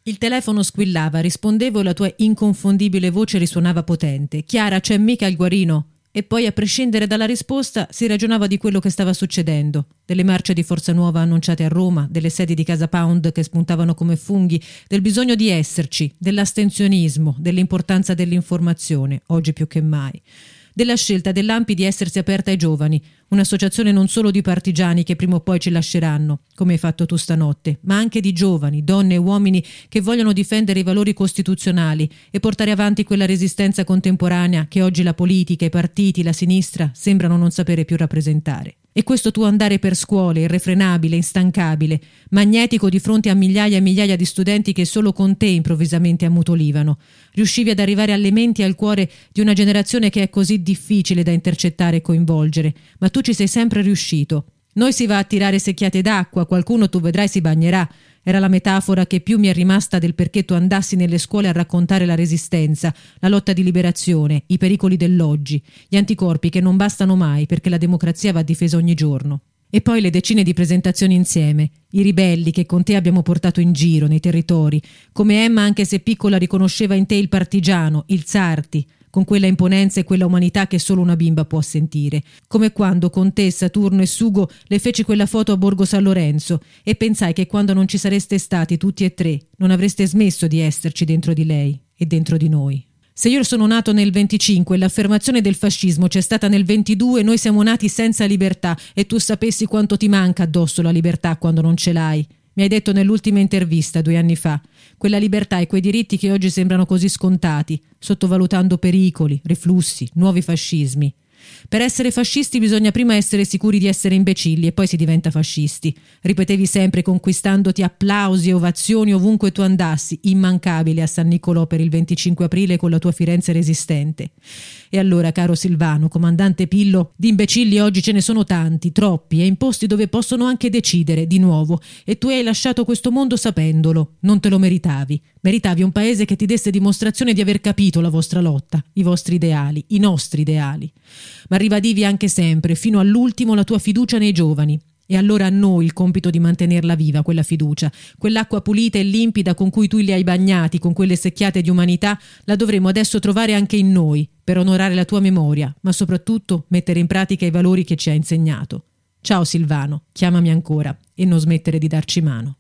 Il telefono squillava, rispondevo e la tua inconfondibile voce risuonava potente. «Chiara, c'è Mica il Guarino?» E poi, a prescindere dalla risposta, si ragionava di quello che stava succedendo, delle marce di Forza Nuova annunciate a Roma, delle sedi di Casa Pound che spuntavano come funghi, del bisogno di esserci, dell'astensionismo, dell'importanza dell'informazione, oggi più che mai, della scelta dell'ANPI di essersi aperta ai giovani, un'associazione non solo di partigiani che prima o poi ci lasceranno, come hai fatto tu stanotte, ma anche di giovani, donne e uomini che vogliono difendere i valori costituzionali e portare avanti quella resistenza contemporanea che oggi la politica, i partiti, la sinistra sembrano non sapere più rappresentare. E questo tuo andare per scuole, irrefrenabile, instancabile, magnetico di fronte a migliaia e migliaia di studenti che solo con te improvvisamente ammutolivano, riuscivi ad arrivare alle menti e al cuore di una generazione che è così difficile da intercettare e coinvolgere, ma tu ci sei sempre riuscito. Noi si va a tirare secchiate d'acqua, qualcuno tu vedrai si bagnerà. Era la metafora che più mi è rimasta del perché tu andassi nelle scuole a raccontare la resistenza, la lotta di liberazione, i pericoli dell'oggi, gli anticorpi che non bastano mai perché la democrazia va difesa ogni giorno. E poi le decine di presentazioni insieme, i ribelli che con te abbiamo portato in giro, nei territori, come Emma anche se piccola riconosceva in te il partigiano, il Sarti, con quella imponenza e quella umanità che solo una bimba può sentire, come quando con te, Saturno e Sugo le feci quella foto a Borgo San Lorenzo e pensai che quando non ci sareste stati tutti e tre non avreste smesso di esserci dentro di lei e dentro di noi. Se io sono nato nel 25 e l'affermazione del fascismo c'è stata nel 22, noi siamo nati senza libertà e tu sapessi quanto ti manca addosso la libertà quando non ce l'hai. Mi hai detto nell'ultima intervista 2 anni fa, quella libertà e quei diritti che oggi sembrano così scontati, sottovalutando pericoli, riflussi, nuovi fascismi. Per essere fascisti bisogna prima essere sicuri di essere imbecilli e poi si diventa fascisti. Ripetevi sempre conquistandoti applausi e ovazioni ovunque tu andassi, immancabile a San Nicolò per il 25 aprile con la tua Firenze resistente. E allora, caro Silvano, comandante Pillo, di imbecilli oggi ce ne sono tanti, troppi, e in posti dove possono anche decidere, di nuovo, e tu hai lasciato questo mondo sapendolo. Non te lo meritavi. Meritavi un paese che ti desse dimostrazione di aver capito la vostra lotta, i vostri ideali, i nostri ideali. Ma ribadivi anche sempre, fino all'ultimo, la tua fiducia nei giovani. E allora a noi il compito di mantenerla viva, quella fiducia, quell'acqua pulita e limpida con cui tu li hai bagnati, con quelle secchiate di umanità, la dovremo adesso trovare anche in noi, per onorare la tua memoria, ma soprattutto mettere in pratica i valori che ci hai insegnato. Ciao Silvano, chiamami ancora e non smettere di darci mano.